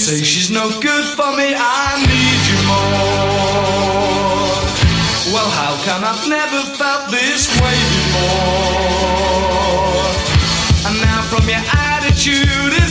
say she's no good for me, I need you more. Well, how come I've never felt this way before? And now from your attitude